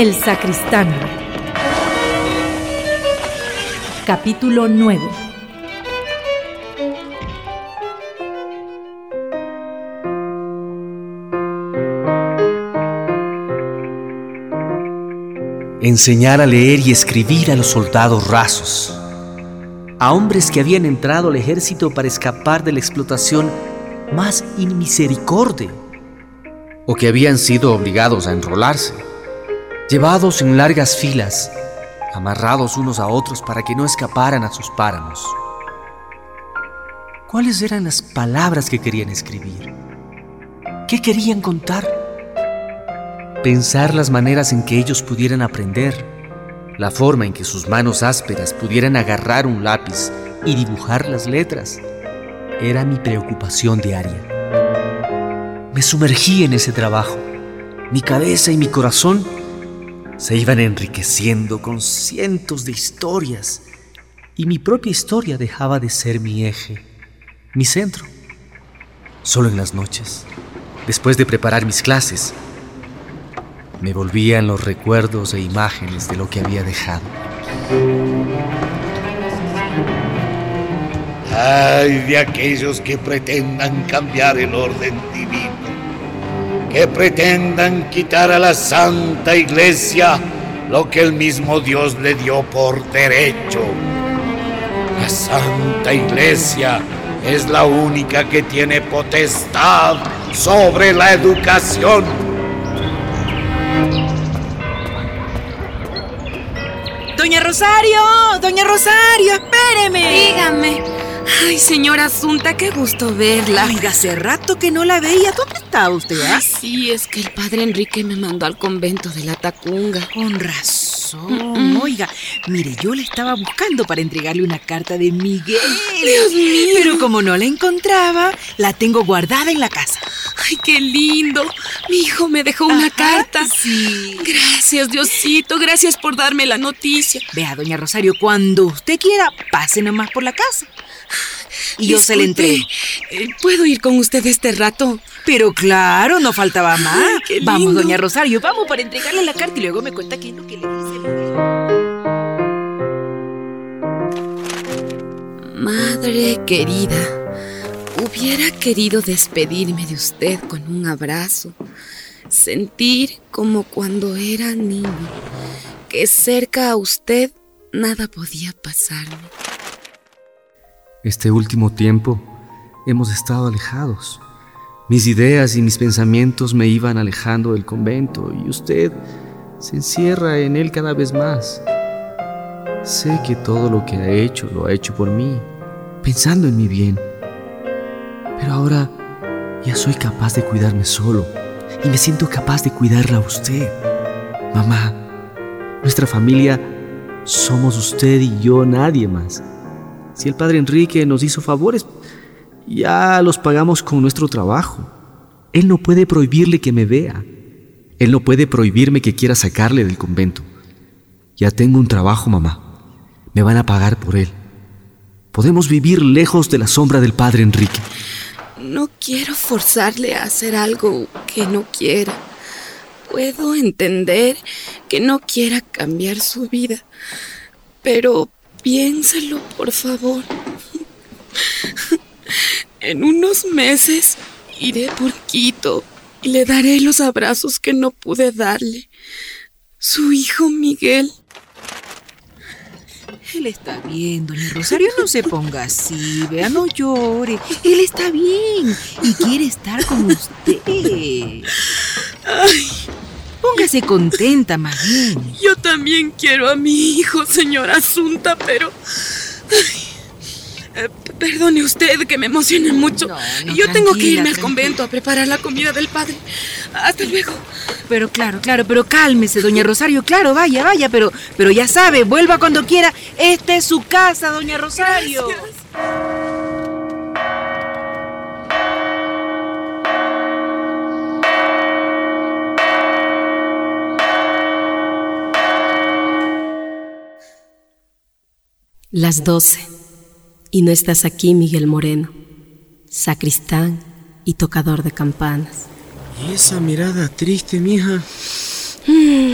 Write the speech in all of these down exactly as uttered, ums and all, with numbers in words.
El sacristán. Capítulo nueve. Enseñar a leer y escribir a los soldados rasos, a hombres que habían entrado al ejército para escapar de la explotación más inmisericorde, o que habían sido obligados a enrolarse, llevados en largas filas, amarrados unos a otros para que no escaparan a sus páramos. ¿Cuáles eran las palabras que querían escribir? ¿Qué querían contar? Pensar las maneras en que ellos pudieran aprender, la forma en que sus manos ásperas pudieran agarrar un lápiz y dibujar las letras, era mi preocupación diaria. Me sumergí en ese trabajo. Mi cabeza y mi corazón se iban enriqueciendo con cientos de historias, y mi propia historia dejaba de ser mi eje, mi centro. Solo en las noches, después de preparar mis clases, me volvían los recuerdos e imágenes de lo que había dejado. Ay de aquellos que pretendan cambiar el orden divino, que pretendan quitar a la Santa Iglesia lo que el mismo Dios le dio por derecho. La Santa Iglesia es la única que tiene potestad sobre la educación. ¡Doña Rosario! ¡Doña Rosario! ¡Espéreme! Dígame. Ay, señora Asunta, qué gusto verla. Oiga, hace rato que no la veía. ¿Dónde estaba usted? ¿Ah? Ay, sí, es que el padre Enrique me mandó al convento de la Tacunga. Con razón. Mm-mm. Oiga, mire, yo le estaba buscando para entregarle una carta de Miguel. Dios mío. Pero como no la encontraba, la tengo guardada en la casa. Ay, qué lindo. Mi hijo me dejó una Ajá, carta. Sí. Gracias, Diosito. Gracias por darme la noticia. Vea, doña Rosario, cuando usted quiera, pase nomás por la casa. Y yo se la entrego. Eh, ¿Puedo ir con usted este rato? Pero claro, no faltaba más. Ay, qué lindo. Vamos, doña Rosario, vamos para entregarle la carta y luego me cuenta qué es lo que le dice. Madre querida, hubiera querido despedirme de usted con un abrazo, sentir como cuando era niño, que cerca a usted nada podía pasarme. Este último tiempo hemos estado alejados. Mis ideas y mis pensamientos me iban alejando del convento y usted se encierra en él cada vez más. Sé que todo lo que ha hecho lo ha hecho por mí, pensando en mi bien. Pero ahora ya soy capaz de cuidarme solo y me siento capaz de cuidarla a usted. Mamá, nuestra familia somos usted y yo, nadie más. Si el padre Enrique nos hizo favores, ya los pagamos con nuestro trabajo. Él no puede prohibirle que me vea. Él no puede prohibirme que quiera sacarle del convento. Ya tengo un trabajo, mamá. Me van a pagar por él. Podemos vivir lejos de la sombra del padre Enrique. No quiero forzarle a hacer algo que no quiera. Puedo entender que no quiera cambiar su vida, pero piénsalo, por favor. En unos meses iré por Quito y le daré los abrazos que no pude darle. Su hijo Miguel. Él está bien, doña Rosario, no se ponga así, vea, no llore. Él está bien y quiere estar con usted. Ay, Póngase contenta, más bien. yo también quiero a mi hijo, señora Asunta, pero... Ay, eh, p- perdone usted que me emocione mucho. No, no, Yo tengo que tranquila, irme al tranquila. convento a preparar la comida del padre. Hasta luego. Pero claro, claro, pero cálmese, doña Rosario, claro, vaya, vaya, pero, pero ya sabe, vuelva cuando quiera. Esta es su casa, doña Rosario. Gracias. Las doce, y no estás aquí, Miguel Moreno, sacristán y tocador de campanas. ¿Y esa mirada triste, mija? Mm,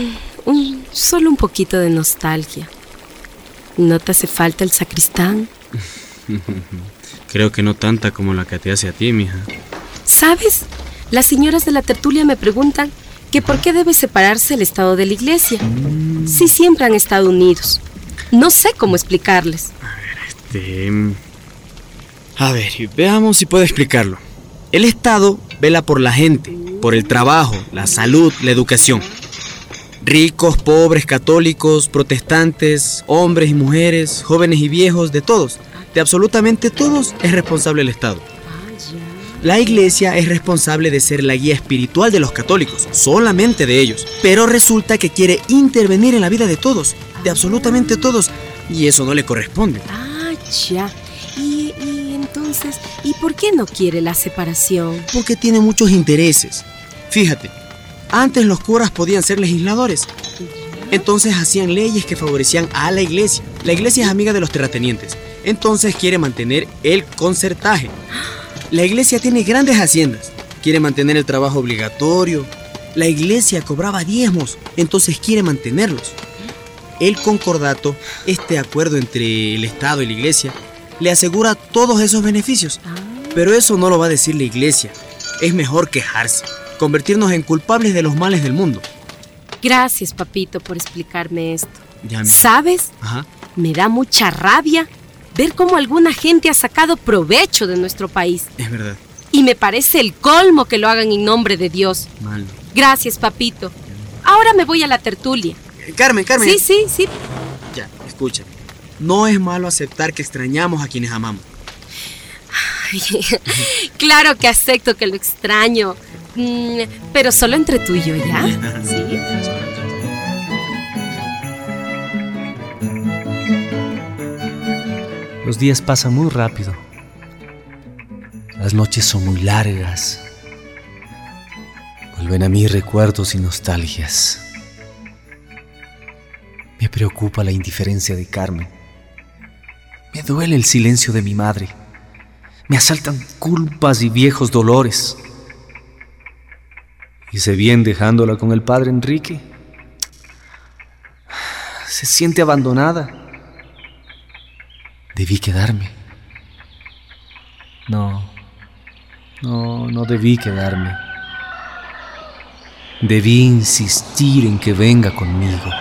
Un, solo un poquito de nostalgia. ¿No te hace falta el sacristán? Creo que no tanta como la que te hace a ti, mija. ¿Sabes? Las señoras de la tertulia me preguntan que por qué debe separarse el Estado de la Iglesia, mm. si siempre han estado unidos. No sé cómo explicarles. A ver, este... A ver, veamos si puedo explicarlo. El Estado vela por la gente, por el trabajo, la salud, la educación. Ricos, pobres, católicos, protestantes, hombres y mujeres, jóvenes y viejos, de todos, de absolutamente todos es responsable el Estado. La Iglesia es responsable de ser la guía espiritual de los católicos, solamente de ellos. Pero resulta que quiere intervenir en la vida de todos, de absolutamente todos, y eso no le corresponde. Ah, ya. Y, y entonces, ¿y por qué no quiere la separación? Porque tiene muchos intereses. Fíjate, antes los curas podían ser legisladores. Entonces hacían leyes que favorecían a la Iglesia. La Iglesia es amiga de los terratenientes. Entonces quiere mantener el concertaje. La Iglesia tiene grandes haciendas. Quiere mantener el trabajo obligatorio. La Iglesia cobraba diezmos. Entonces quiere mantenerlos. El concordato, este acuerdo entre el Estado y la Iglesia, le asegura todos esos beneficios. Pero eso no lo va a decir la Iglesia. Es mejor quejarse, convertirnos en culpables de los males del mundo. Gracias, papito, por explicarme esto. Ya, ¿sabes? Ajá. Me da mucha rabia ver cómo alguna gente ha sacado provecho de nuestro país. Es verdad. Y me parece el colmo que lo hagan en nombre de Dios. Mal. Gracias, papito. Ahora me voy a la tertulia. Carmen, Carmen. Sí, sí, sí. Ya, escucha. No es malo aceptar que extrañamos a quienes amamos. Ay, claro que acepto que lo extraño. Mm, pero solo entre tú y yo, ¿ya? Sí. Los días pasan muy rápido. Las noches son muy largas. Vuelven a mí recuerdos y nostalgias. Me preocupa la indiferencia de Carmen. Me duele el silencio de mi madre. Me asaltan culpas y viejos dolores. Hice bien dejándola con el padre Enrique. Se siente abandonada. Debí quedarme. No, no, no debí quedarme. Debí insistir en que venga conmigo.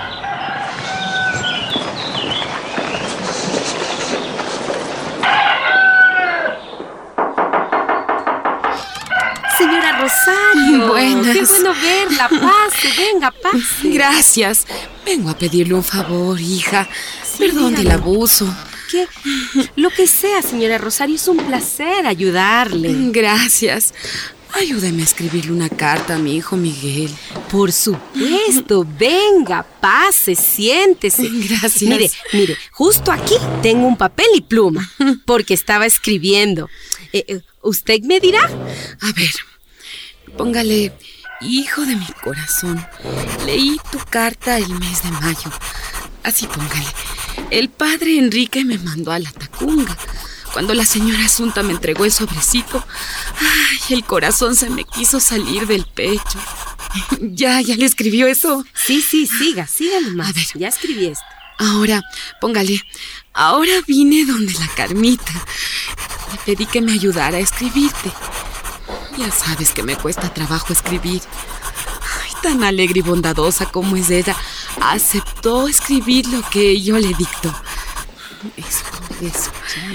Señora Rosario, buenas. Qué bueno verla, pase, venga, pase. Gracias, vengo a pedirle un favor, hija. Sí, Perdón del dígame. abuso. ¿Qué? Lo que sea, señora Rosario, es un placer ayudarle. Gracias. Ayúdeme a escribirle una carta a mi hijo Miguel. Por supuesto, venga, pase, siéntese. Gracias. Mire, mire, justo aquí tengo un papel y pluma, porque estaba escribiendo. Eh, eh, ¿Usted me dirá? A ver, póngale, hijo de mi corazón, leí tu carta el mes de mayo. Así póngale. El padre Enrique me mandó a la Tacunga. Cuando la señora Asunta me entregó el sobrecito, ay, el corazón se me quiso salir del pecho. ¿Ya, ya le escribió eso? Sí, sí, siga, sígalo más. A ver. Ya escribí esto. Ahora, póngale, ahora vine donde la Carmita. Le pedí que me ayudara a escribirte. Ya sabes que me cuesta trabajo escribir. Ay, tan alegre y bondadosa como es ella, aceptó escribir lo que yo le dicto. Eso, eso.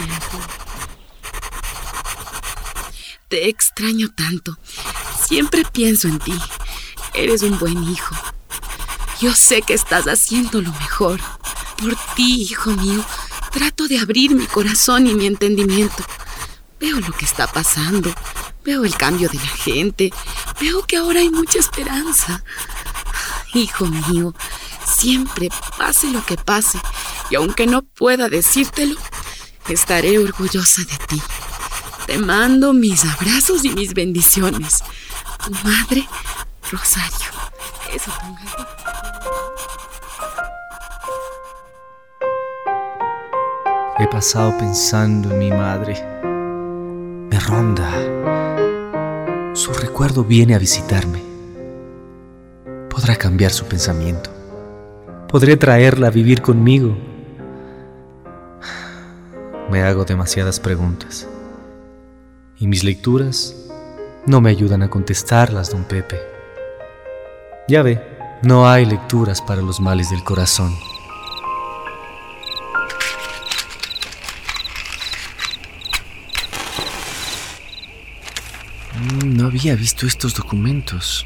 Te extraño tanto. Siempre pienso en ti. Eres un buen hijo. Yo sé que estás haciendo lo mejor. Por ti, hijo mío, trato de abrir mi corazón y mi entendimiento. Veo lo que está pasando. Veo el cambio de la gente. Veo que ahora hay mucha esperanza. Hijo mío, siempre, pase lo que pase, y aunque no pueda decírtelo, estaré orgullosa de ti. Te mando mis abrazos y mis bendiciones. Tu madre, Rosario. Eso, póngale. He pasado pensando en mi madre. Me ronda. Su recuerdo viene a visitarme. Podrá cambiar su pensamiento. Podré traerla a vivir conmigo. Me hago demasiadas preguntas. Y mis lecturas no me ayudan a contestarlas, don Pepe. Ya ve, no hay lecturas para los males del corazón. No había visto estos documentos.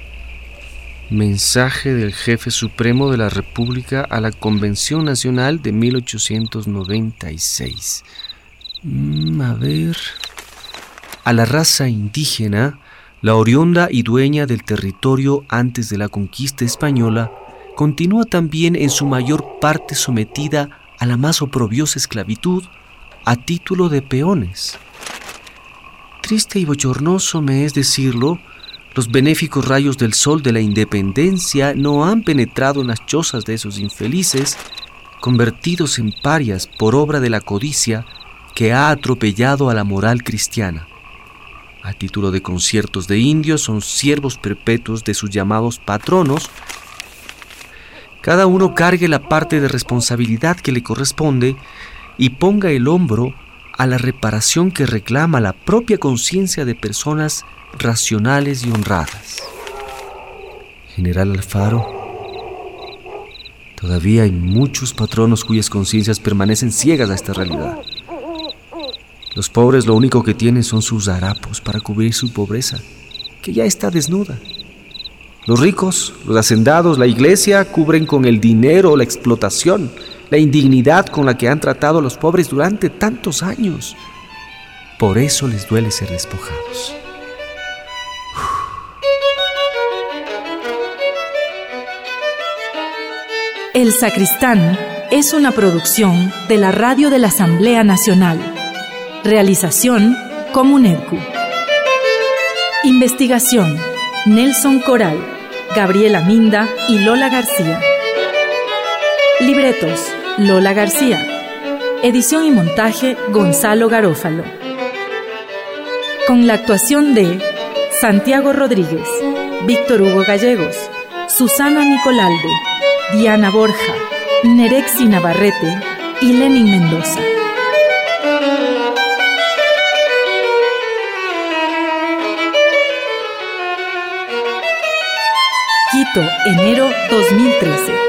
Mensaje del Jefe Supremo de la República a la Convención Nacional de mil ochocientos noventa y seis. Mm, a ver... A la raza indígena, la oriunda y dueña del territorio antes de la conquista española, continúa también en su mayor parte sometida a la más oprobiosa esclavitud a título de peones. Triste y bochornoso me es decirlo, los benéficos rayos del sol de la independencia no han penetrado en las chozas de esos infelices, convertidos en parias por obra de la codicia que ha atropellado a la moral cristiana. A título de conciertos de indios, son siervos perpetuos de sus llamados patronos. Cada uno cargue la parte de responsabilidad que le corresponde y ponga el hombro a la reparación que reclama la propia conciencia de personas racionales y honradas. General Alfaro, todavía hay muchos patronos cuyas conciencias permanecen ciegas a esta realidad. Los pobres lo único que tienen son sus harapos para cubrir su pobreza, que ya está desnuda. Los ricos, los hacendados, la iglesia cubren con el dinero la explotación, la indignidad con la que han tratado a los pobres durante tantos años. Por eso les duele ser despojados. El Sacristán es una producción de la Radio de la Asamblea Nacional. Realización, Comunedcu. Investigación, Nelson Coral, Gabriela Minda y Lola García. Libretos, Lola García. Edición y montaje, Gonzalo Garófalo. Con la actuación de Santiago Rodríguez, Víctor Hugo Gallegos, Susana Nicolalde, Diana Borja, Nerexi Navarrete y Lenin Mendoza. Quito, enero dos mil trece.